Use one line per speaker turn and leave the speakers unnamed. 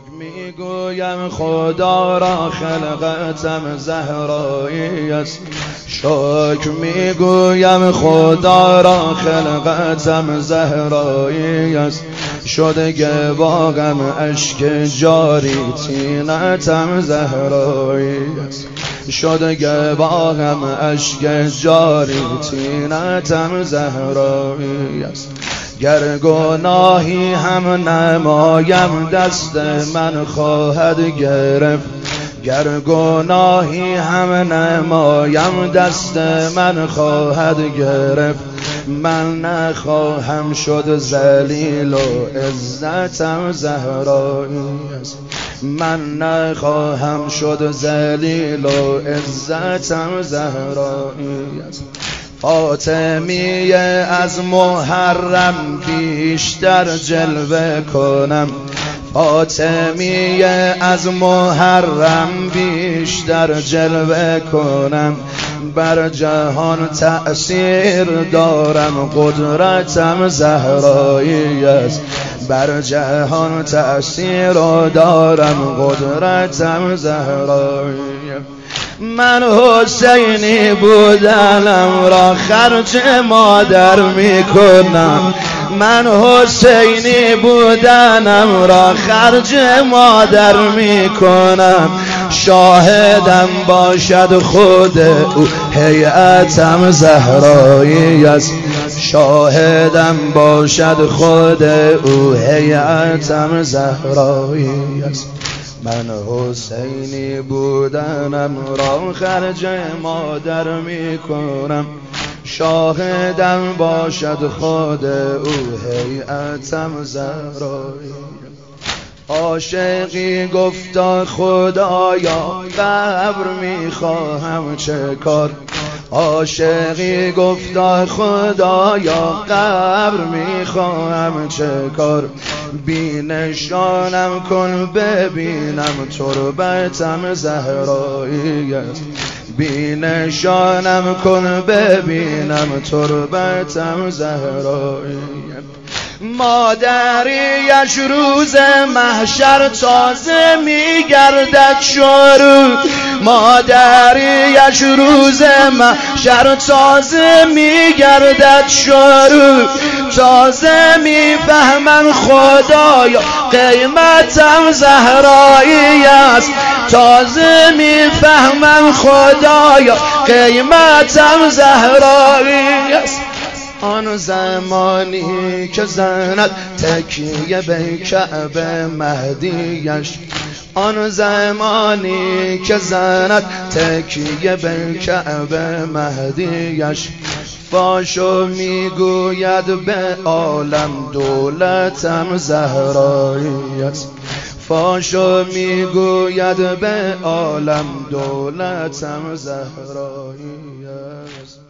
میگویم خدا را خلقتم زهرایی است. شکر میگویم خدا را خلقتم زهرایی است. شده گواهم اشک جاری طینتم زهرایی است. شده گواهم اشک جاری طینتم زهرایی است. گر گناهی هم نمایم دست من خواهد گرفت. گر گناهی هم نمایم دست من خواهد گرفت. من نخواهم شد ذلیل و عزتم زهرایی است. من نخواهم شد ذلیل و عزتم زهرایی است. فاطمیه از محرم بیشتر جلوه کنم. فاطمیه از محرم بیشتر جلوه کنم. بر جهان تأثیر دارم قدرتم زهرایی است. بر جهان تأثیر دارم قدرتم زهرایی. من حسینی بودنم را خرج مادر میکنم. من حسینی بودنم را خرج مادر میکنم. شاهدم باشد خود او هیئتم زهرایی است. شاهدم باشد خود او هیئتم زهرایی است. من حسینی بودنم را خرج مادر میکنم. شاهدم باشد خود او هیئتم زهرایی. عاشقی گفتا خدایا قبر میخواهم چه کار. عاشقی گفتا خدایا قبر میخواهم چه کار. بی نشانم کن ببینم تربتم زهرایی است. بی نشانم کن ببینم تربتم زهرایی. مادریش روز محشر تازه میگردد شروع. مادریش روز محشر تازه میگردد شروع. تازه میفهمن خدایا قیمتم زهرایی است. تازه میفهمن خدایا قیمتم زهرایی است. آن زمانی که زند تکیه به کعبه مهدیش. آن زمانی که زند تکیه به کعبه مهدیش. فاشو میگوید به عالم دولتم زهرایی است. فاشو میگوید به عالم دولتم زهرایی است.